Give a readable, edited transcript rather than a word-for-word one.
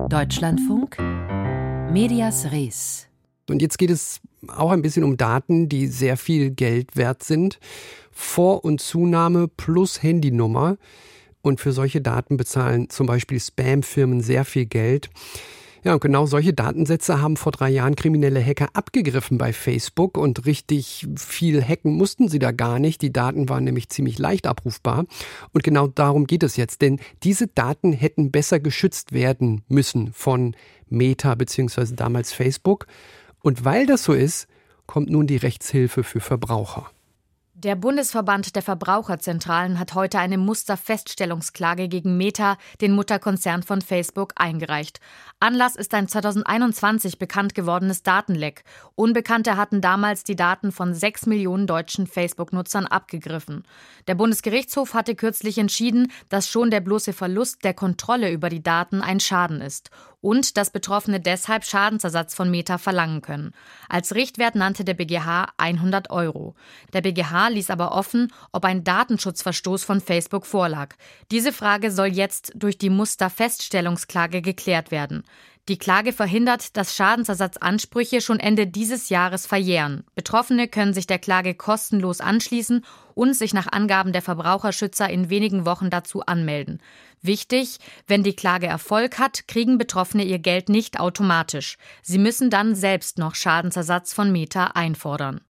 Deutschlandfunk, Medias Res. Und jetzt geht es auch ein bisschen um Daten, die sehr viel Geld wert sind. Vor- und Zunahme plus Handynummer. Und für solche Daten bezahlen zum Beispiel Spam-Firmen sehr viel Geld. Ja, und genau solche Datensätze haben vor 3 Jahren kriminelle Hacker abgegriffen bei Facebook. Und richtig viel hacken mussten sie da gar nicht. Die Daten waren nämlich ziemlich leicht abrufbar. Und genau darum geht es jetzt. Denn diese Daten hätten besser geschützt werden müssen von Meta bzw. damals Facebook. Und weil das so ist, kommt nun die Rechtshilfe für Verbraucher. Der Bundesverband der Verbraucherzentralen hat heute eine Musterfeststellungsklage gegen Meta, den Mutterkonzern von Facebook, eingereicht. Anlass ist ein 2021 bekannt gewordenes Datenleck. Unbekannte hatten damals die Daten von 6 Millionen deutschen Facebook-Nutzern abgegriffen. Der Bundesgerichtshof hatte kürzlich entschieden, dass schon der bloße Verlust der Kontrolle über die Daten ein Schaden ist und dass Betroffene deshalb Schadensersatz von Meta verlangen können. Als Richtwert nannte der BGH 100 €. Der BGH ließ aber offen, ob ein Datenschutzverstoß von Facebook vorlag. Diese Frage soll jetzt durch die Musterfeststellungsklage geklärt werden. Die Klage verhindert, dass Schadensersatzansprüche schon Ende dieses Jahres verjähren. Betroffene können sich der Klage kostenlos anschließen und sich nach Angaben der Verbraucherschützer in wenigen Wochen dazu anmelden. Wichtig, wenn die Klage Erfolg hat, kriegen Betroffene ihr Geld nicht automatisch. Sie müssen dann selbst noch Schadensersatz von Meta einfordern.